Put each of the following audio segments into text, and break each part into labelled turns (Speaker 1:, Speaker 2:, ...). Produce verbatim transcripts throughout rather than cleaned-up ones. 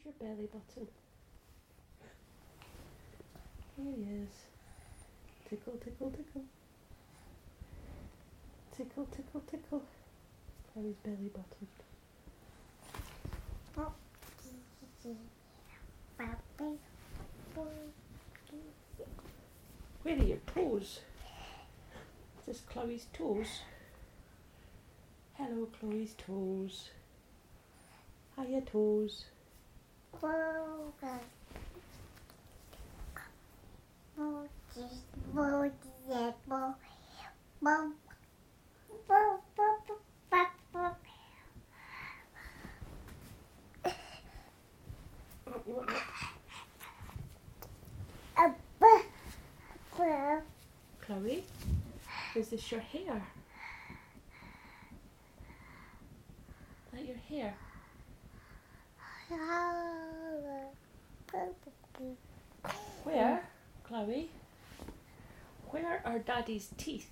Speaker 1: Where's your belly button? Here he is. Tickle, tickle, tickle. Tickle, tickle, tickle. Chloe's belly button. Where are your toes? Is this Chloe's toes? Hello, Chloe's toes. Hiya, toes. Oh, you want that? Chloe, is this your hair? Is that your hair? Where, Chloe? Where are Daddy's teeth?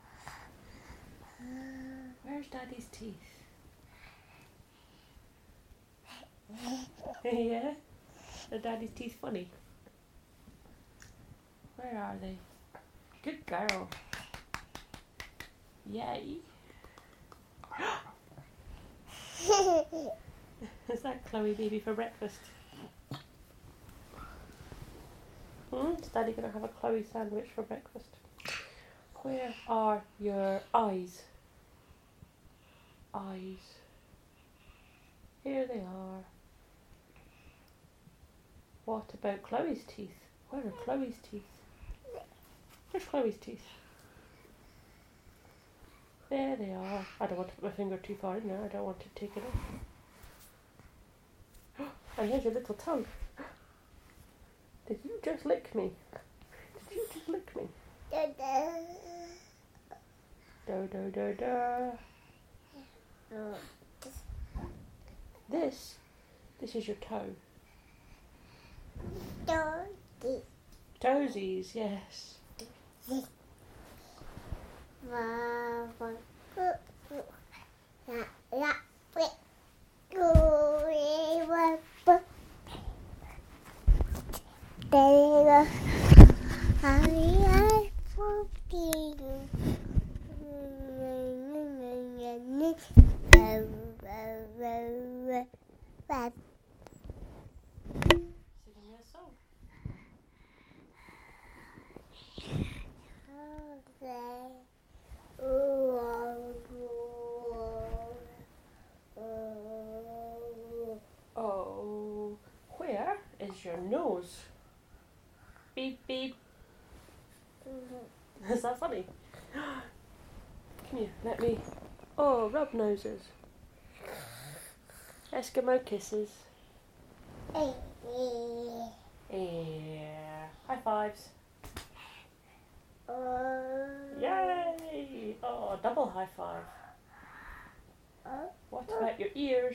Speaker 1: Where's Daddy's teeth? Yeah? Are Daddy's teeth funny? Where are they? Good girl. Yay. Is that Chloe baby for breakfast? Hmm? Is Daddy going to have a Chloe sandwich for breakfast? Where are your eyes? Eyes. Here they are. What about Chloe's teeth? Where are Chloe's teeth? Where's Chloe's teeth? There they are. I don't want to put my finger too far in there. I don't want to take it off. And here's your little tongue. Did you just lick me? Did you just lick me? Do do do do. This, this is your toe. Toesies, yes. Singing me a song. Oh, where is your nose? Beep beep. Is that funny? Come here, let me. Oh, rub noses. Eskimo kisses. Yeah. High fives. Yay! Oh, double high five. What about your ears?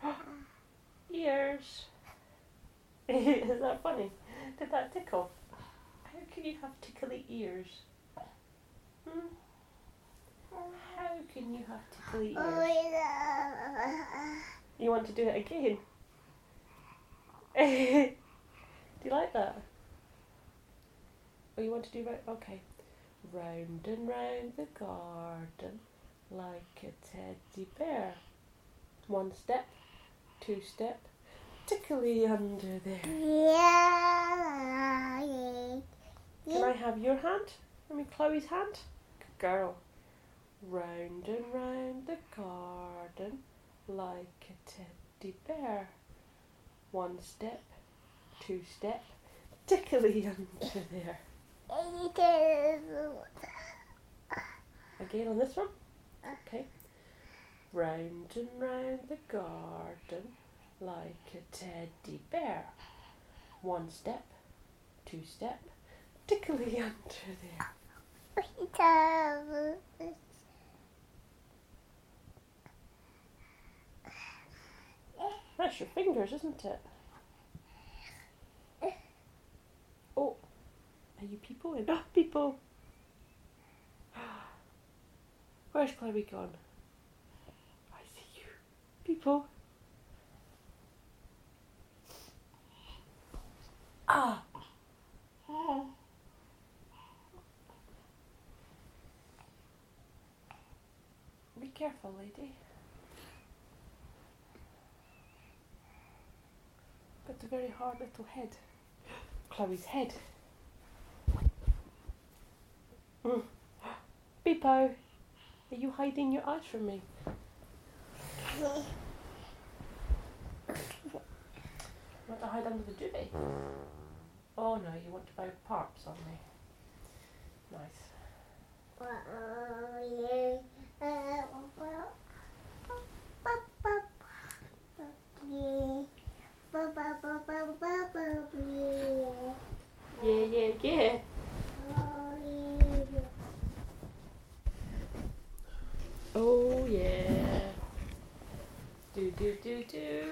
Speaker 1: Ears. Is that funny? Did that tickle? How can you have tickly ears? Hmm? How can you have tickly ears? You want to do it again? Do you like that? Oh, you want to do right? Okay. Round and round the garden like a teddy bear. One step, two step, tickly under there. Can I have your hand? I mean Chloe's hand? Good girl. Round and round the garden like a teddy bear. One step, two step, tickly under there. Again on this one? Okay. Round and round the garden like a teddy bear. One step, two step, tickly under there. That's your fingers, isn't it? Oh, are you people in? Oh, people! Where's Chloe gone? I see you. People. Ah! Be careful, lady. Got a very hard little head. Chloe's head. Mm. Beepo, are you hiding your eyes from me? You want to hide under the duvet? Oh no, you want to buy parts on me. Nice. Yeah, yeah, yeah. Oh yeah. Do do do do.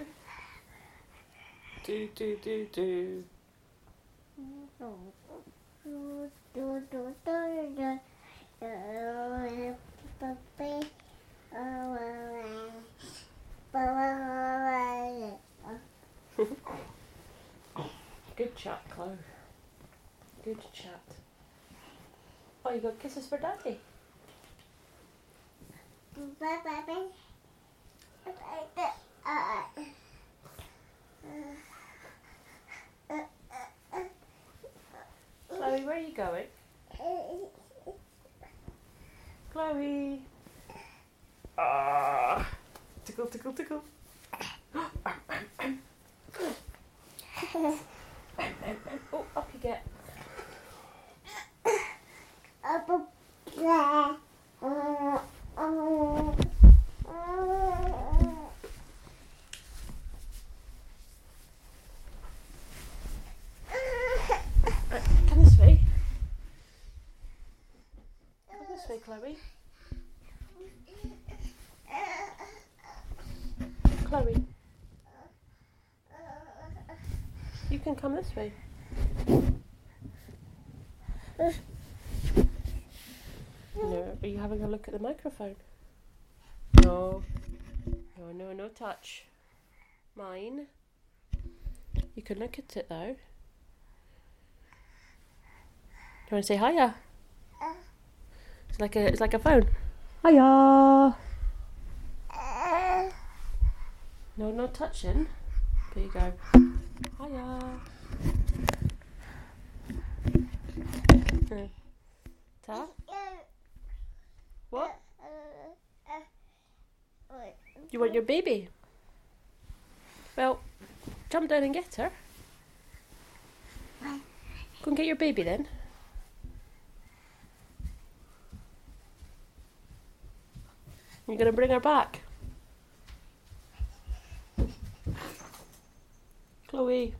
Speaker 1: Do do do do. Good chat, Chloe. Good chat. Oh, you got kisses for Daddy? Chloe, where are you going? Chloe! Ah! Tickle, tickle, tickle. Oh, up you get. Right, come this way. Come this way, Chloe. Chloe. You can come this way. No, are you having a look at the microphone? No. No, no, no touch. Mine. You can look at it though. Do you want to say hiya? It's like a, it's like a phone. Hiya. No, no touching. There you go. Hiya. Uh, Ta? What? You want your baby? Well, jump down and get her. Go and get your baby then. You're going to bring her back? Chloe.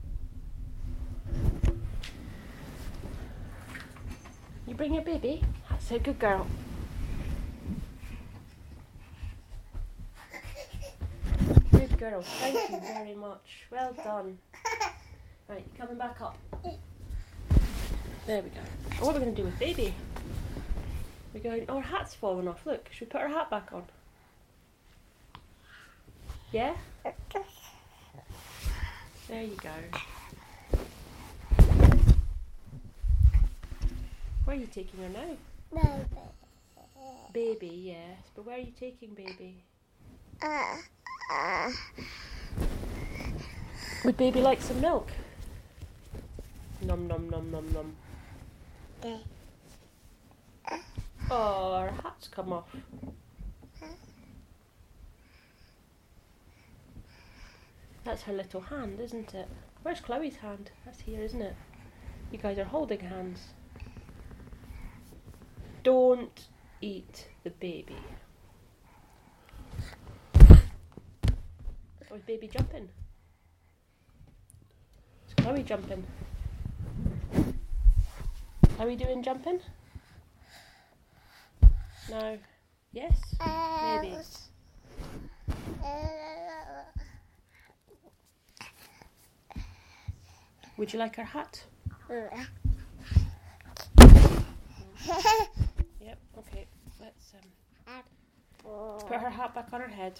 Speaker 1: You bring your baby? That's a good girl. Good girl. Thank you very much. Well done. Right, you coming back up. There we go. What are we going to do with baby? We're going, oh, her hat's fallen off. Look, should we put her hat back on? Yeah? There you go. Where are you taking her now? Baby. Baby, yes. But where are you taking baby? Uh, uh. Would baby like some milk? Nom nom nom nom nom. Okay. Oh, her hat's come off. That's her little hand, isn't it? Where's Chloe's hand? That's here, isn't it? You guys are holding hands. Don't eat the baby. Oh, is baby jumping? Is Chloe jumping? Chloe doing jumping? No. Yes? Maybe. Would you like her hat? Yep, okay. Let's um let's put her hat back on her head.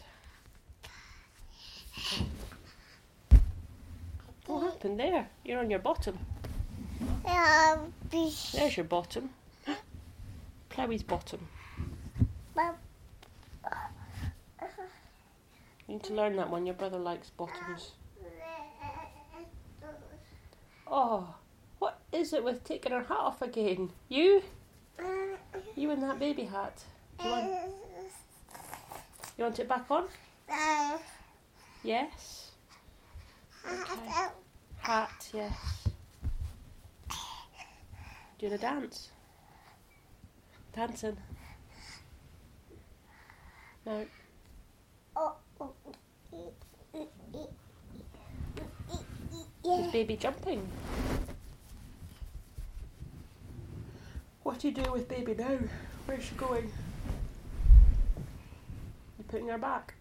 Speaker 1: What happened there? You're on your bottom. There's your bottom. Chloe's bottom. You need to learn that one. Your brother likes bottoms. Oh, what is it with taking her hat off again? You? You and that baby hat. Do you want, you want it back on? Yes. Okay. Hat, yes. Do you want to dance? Dancing? No. Is baby jumping? What do you do with baby now? Where's she going? You putting her back?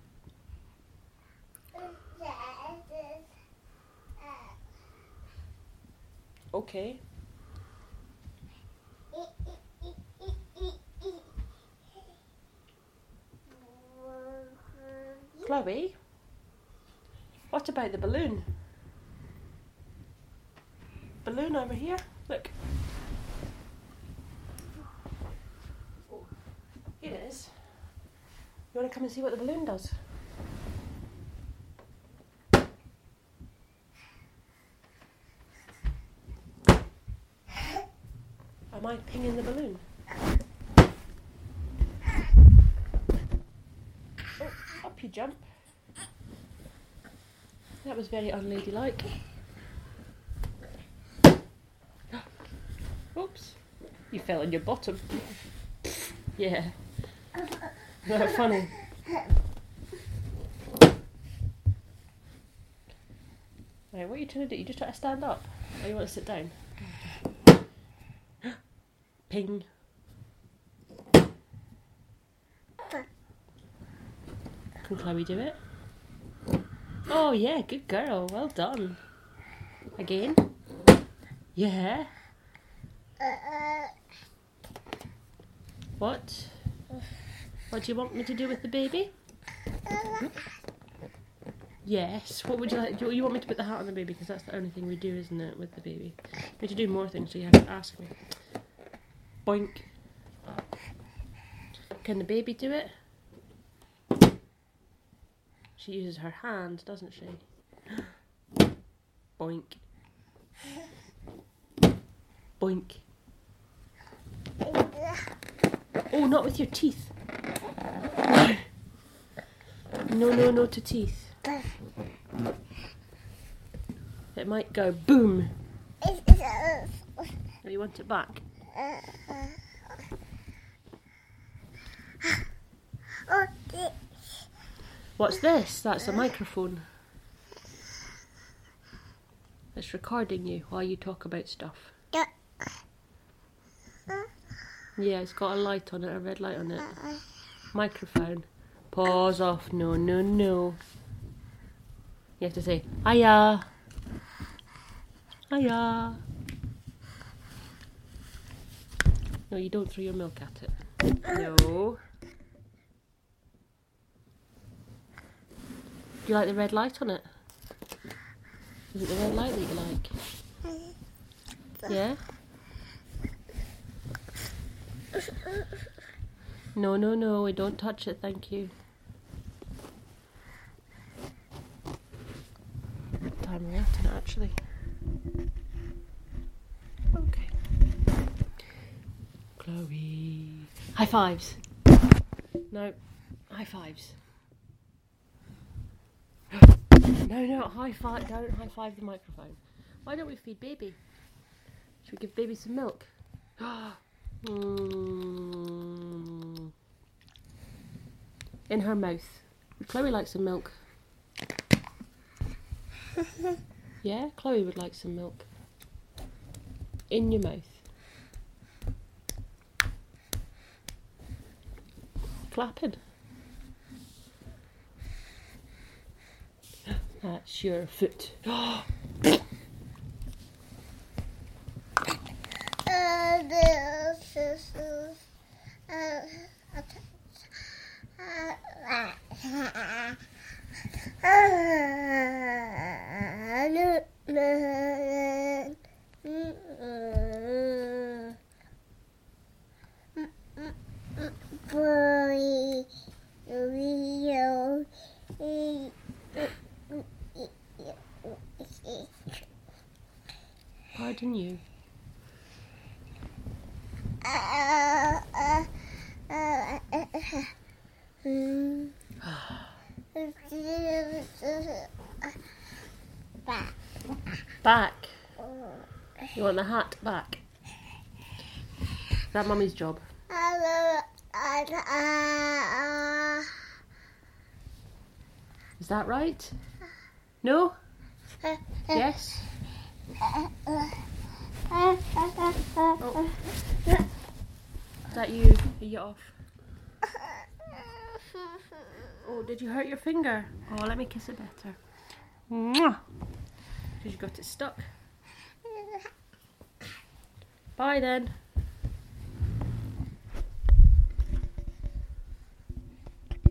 Speaker 1: Okay. Chloe, what about the balloon? Balloon over here? Look. Oh, here it is. You want to come and see what the balloon does? Am I pinging the balloon? Oh, up you jump. That was very unladylike. Oops. You fell on your bottom. Yeah. Not funny. Right, what are you trying to do? You just try to stand up? Or you want to sit down? Ping. Can Chloe do it? Oh yeah, good girl. Well done. Again? Yeah. What? What do you want me to do with the baby? Yes. What would you like? Do you want me to put the hat on the baby? Because that's the only thing we do, isn't it, with the baby? We need to do more things, so you have to ask me. Boink. Can the baby do it? She uses her hand, doesn't she? Boink. Boink. Oh, not with your teeth. No, no, no to teeth. It might go boom. Oh, you want it back? What's this? That's a microphone. It's recording you while you talk about stuff. Yeah, it's got a light on it, a red light on it. Microphone. Pause off. No, no, no. You have to say, hiya. Hiya. No, you don't throw your milk at it. No. Do you like the red light on it? Is it the red light that you like? Yeah? No, no, no, we don't touch it, thank you. What time are we at tonight, actually? Okay. Chloe. High fives. No, high fives. No, no, high five. Don't high five the microphone. Why don't we feed baby? Should we give baby some milk? mm. In her mouth. Would Chloe like some milk? Yeah, Chloe would like some milk. In your mouth. Clapping. That's your foot.
Speaker 2: Boy.
Speaker 1: Pardon you.
Speaker 2: Back.
Speaker 1: Back. You want the hat back? Is that Mummy's job? Is that right? No? Yes? Oh. Is that you? Are you off? Oh, did you hurt your finger? Oh, let me kiss it better. Mwah! Because you got it stuck. Bye then.